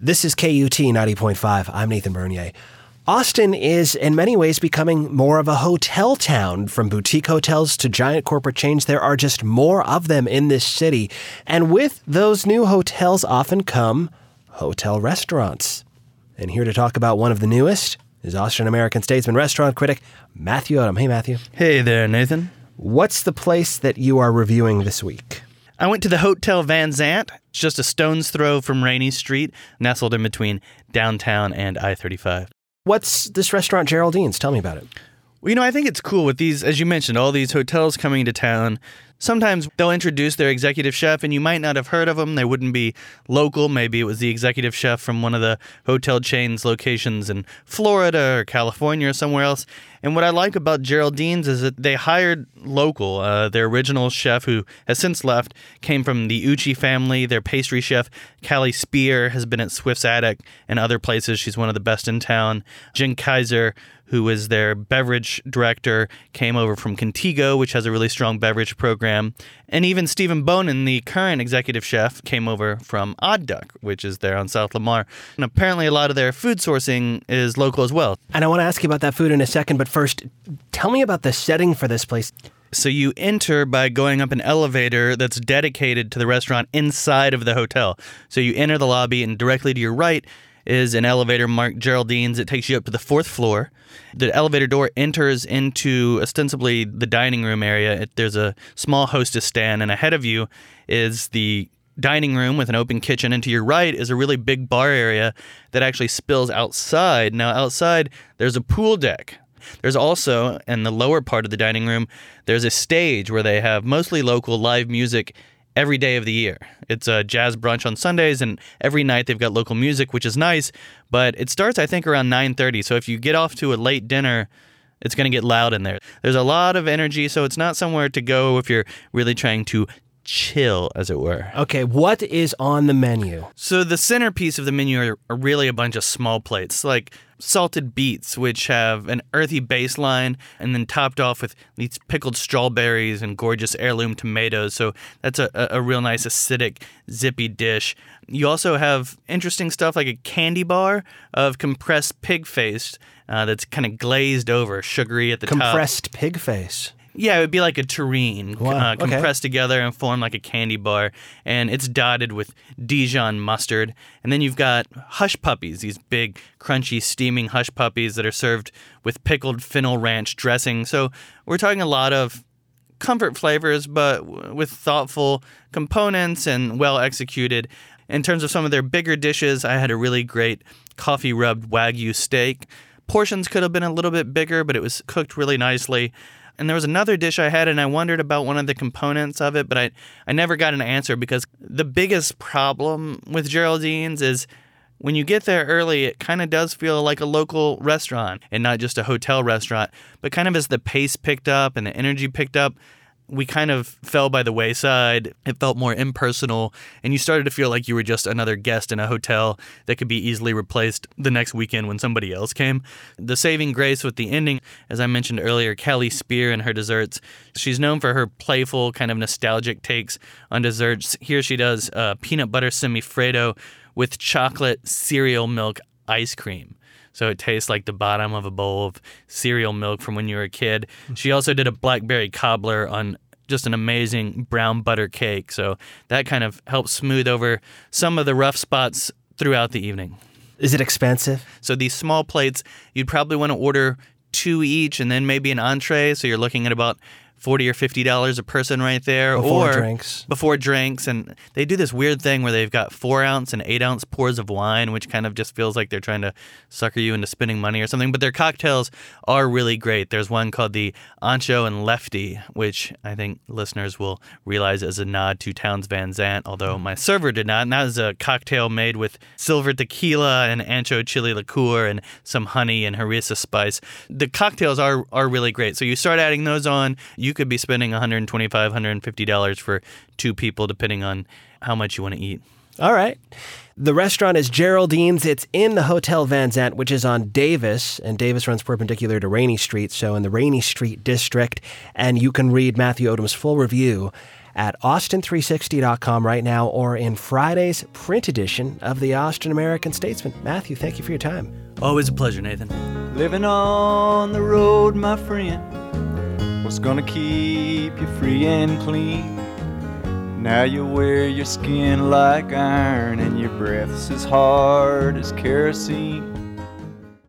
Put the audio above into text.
This is KUT 90.5. I'm Nathan Bernier. Austin is in many ways becoming more of a hotel town. From boutique hotels to giant corporate chains, there are just more of them in this city. And with those new hotels often come hotel restaurants. And here to talk about one of the newest is Austrian American statesman, restaurant critic Matthew Odom. Hey, Matthew. Hey there, Nathan. What's the place that you are reviewing this week? I went to the Hotel Van Zandt. It's just a stone's throw from Rainey Street, nestled in between downtown and I-35. What's this restaurant, Geraldine's? Tell me about it. Well, I think it's cool with these, as you mentioned, all these hotels coming into town. Sometimes they'll introduce their executive chef, and you might not have heard of them. They wouldn't be local. Maybe it was the executive chef from one of the hotel chains locations in Florida or California or somewhere else. And what I like about Geraldine's is that they hired local. Their original chef, who has since left, came from the Ucci family. Their pastry chef, Callie Spear, has been at Swift's Attic and other places. She's one of the best in town. Jen Kaiser, who is their beverage director, came over from Contigo, which has a really strong beverage program. And even Stephen Bonin, the current executive chef, came over from Odd Duck, which is there on South Lamar. And apparently a lot of their food sourcing is local as well. And I want to ask you about that food in a second, but first, tell me about the setting for this place. So you enter by going up an elevator that's dedicated to the restaurant inside of the hotel. So you enter the lobby, and directly to your right is an elevator marked Geraldine's. It takes you up to the 4th floor. The elevator door enters into ostensibly the dining room area. There's a small hostess stand, and ahead of you is the dining room with an open kitchen, and to your right is a really big bar area that actually spills outside. Now, outside, there's a pool deck. There's also, in the lower part of the dining room, there's a stage where they have mostly local live music every day of the year. It's a jazz brunch on Sundays, and every night they've got local music, which is nice, but it starts, I think, around 9:30, so if you get off to a late dinner, it's going to get loud in there. There's a lot of energy, so it's not somewhere to go if you're really trying to chill, as it were. Okay, what is on the menu? So the centerpiece of the menu are really a bunch of small plates, like salted beets, which have an earthy baseline, and then topped off with these pickled strawberries and gorgeous heirloom tomatoes. So that's a real nice acidic, zippy dish. You also have interesting stuff like a candy bar of compressed pig face that's kind of glazed over, sugary at the top. Compressed pig face. Yeah, it would be like a terrine, Wow, okay. compressed together and form like a candy bar, and it's dotted with Dijon mustard. And then you've got hush puppies, these big, crunchy, steaming hush puppies that are served with pickled fennel ranch dressing. So we're talking a lot of comfort flavors, but with thoughtful components and well executed. In terms of some of their bigger dishes, I had a really great coffee-rubbed Wagyu steak. Portions could have been a little bit bigger, but it was cooked really nicely. And there was another dish I had, and I wondered about one of the components of it, but I never got an answer, because the biggest problem with Geraldine's is when you get there early, it kind of does feel like a local restaurant and not just a hotel restaurant. But kind of as the pace picked up and the energy picked up, we kind of fell by the wayside. It felt more impersonal, and you started to feel like you were just another guest in a hotel that could be easily replaced the next weekend when somebody else came. The saving grace with the ending, as I mentioned earlier, Callie Spear and her desserts. She's known for her playful, kind of nostalgic takes on desserts. Here she does peanut butter semifreddo with chocolate cereal milk ice cream. So it tastes like the bottom of a bowl of cereal milk from when you were a kid. She also did a blackberry cobbler on just an amazing brown butter cake. So that kind of helps smooth over some of the rough spots throughout the evening. Is it expensive? So these small plates, you'd probably want to order 2 each and then maybe an entree. So you're looking at about $40 or $50 a person right there. Before drinks. And they do this weird thing where they've got 4-ounce and 8-ounce pours of wine, which kind of just feels like they're trying to sucker you into spending money or something. But their cocktails are really great. There's one called the Ancho and Lefty, which I think listeners will realize is a nod to Townes Van Zandt, although my server did not. And that is a cocktail made with silver tequila and ancho chili liqueur and some honey and harissa spice. The cocktails are really great. So you start adding those on, you could be spending $125, $150 for 2 people, depending on how much you want to eat. All right. The restaurant is Geraldine's. It's in the Hotel Van Zandt, which is on Davis, and Davis runs perpendicular to Rainey Street, so in the Rainey Street district. And you can read Matthew Odom's full review at austin360.com right now or in Friday's print edition of the Austin American-Statesman. Matthew, thank you for your time. Always a pleasure, Nathan. Living on the road, my friend, what's gonna keep you free and clean? Now you wear your skin like iron and your breath's as hard as kerosene.